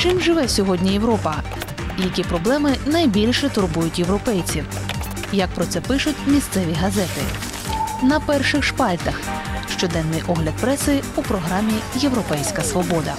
Чим живе сьогодні Європа? Які проблеми найбільше турбують європейців? Як про це пишуть місцеві газети? На перших шпальтах. Щоденний огляд преси у програмі «Європейська свобода».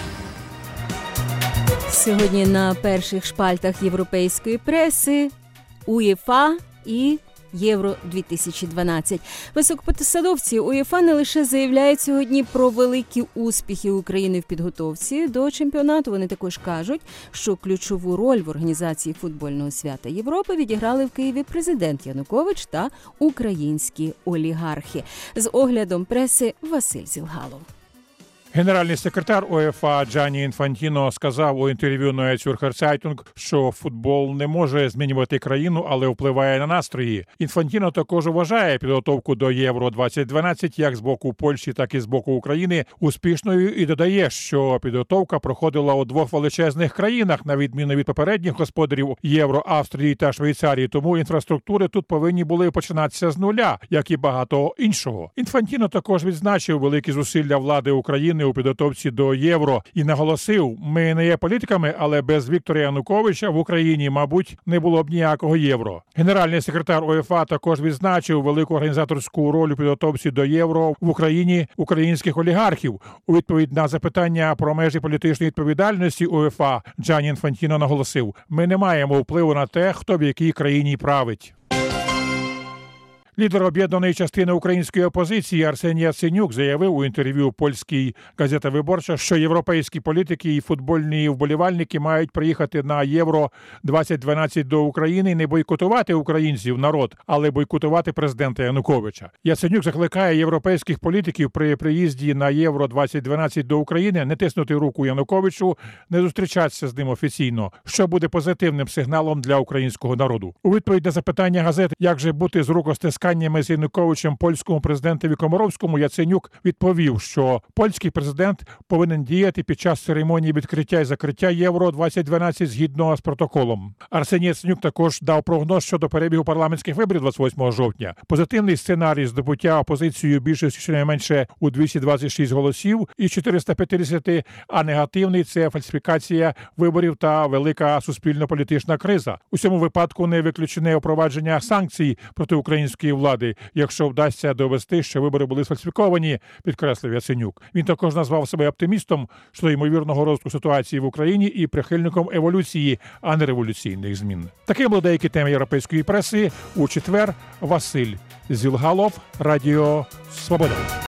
Сьогодні на перших шпальтах європейської преси УЄФА і Євро-2012. Високопосадовці УЄФА не лише заявляють сьогодні про великі успіхи України в підготовці до чемпіонату, вони також кажуть, що ключову роль в організації футбольного свята Європи відіграли в Києві президент Янукович та українські олігархи. З оглядом преси Василь Зілгалов. Генеральний секретар УЄФА Джанні Інфантіно сказав у інтерв'ю Neue Zürcher Zeitung, що футбол не може змінювати країну, але впливає на настрої. Інфантіно також вважає підготовку до Євро-2012 як з боку Польщі, так і з боку України успішною і додає, що підготовка проходила у двох величезних країнах, на відміну від попередніх господарів Євро, Австрії та Швейцарії, тому інфраструктури тут повинні були починатися з нуля, як і багато іншого. Інфантіно також відзначив великі зусилля влади України у підготовці до Євро і наголосив, ми не є політиками, але без Віктора Януковича в Україні, мабуть, не було б ніякого Євро. Генеральний секретар УЄФА також відзначив велику організаторську роль у підготовці до Євро в Україні українських олігархів. У відповідь на запитання про межі політичної відповідальності УЄФА Джанні Інфантіно наголосив, ми не маємо впливу на те, хто в якій країні править. Лідер об'єднаної частини української опозиції Арсеній Яценюк заявив у інтерв'ю польській газеті «Виборча», що європейські політики і футбольні вболівальники мають приїхати на Євро-2012 до України і не бойкотувати українців, народ, але бойкотувати президента Януковича. Яценюк закликає європейських політиків при приїзді на Євро-2012 до України не тиснути руку Януковичу, не зустрічатися з ним офіційно, що буде позитивним сигналом для українського народу. У відповідь на запитання газет, як же бути з рукостисканнями з Януковичем польському президентові Комаровському, Яценюк відповів, що польський президент повинен діяти під час церемонії відкриття і закриття Євро-2012 згідно з протоколом. Арсеній Яценюк також дав прогноз щодо перебігу парламентських виборів 28 жовтня. Позитивний сценарій здобуття опозицією більшості щонайменше у 226 голосів і 450, а негативний – це фальсифікація виборів та велика суспільно-політична криза. У цьому випадку не виключене впровадження санкцій проти української влади, якщо вдасться довести, що вибори були сфальсифіковані, підкреслив Яценюк. Він також назвав себе оптимістом щодо ймовірного розвитку ситуації в Україні і прихильником еволюції, а не революційних змін. Таким були деякі теми європейської преси. У четвер Василь Зілгалов, Радіо Свобода.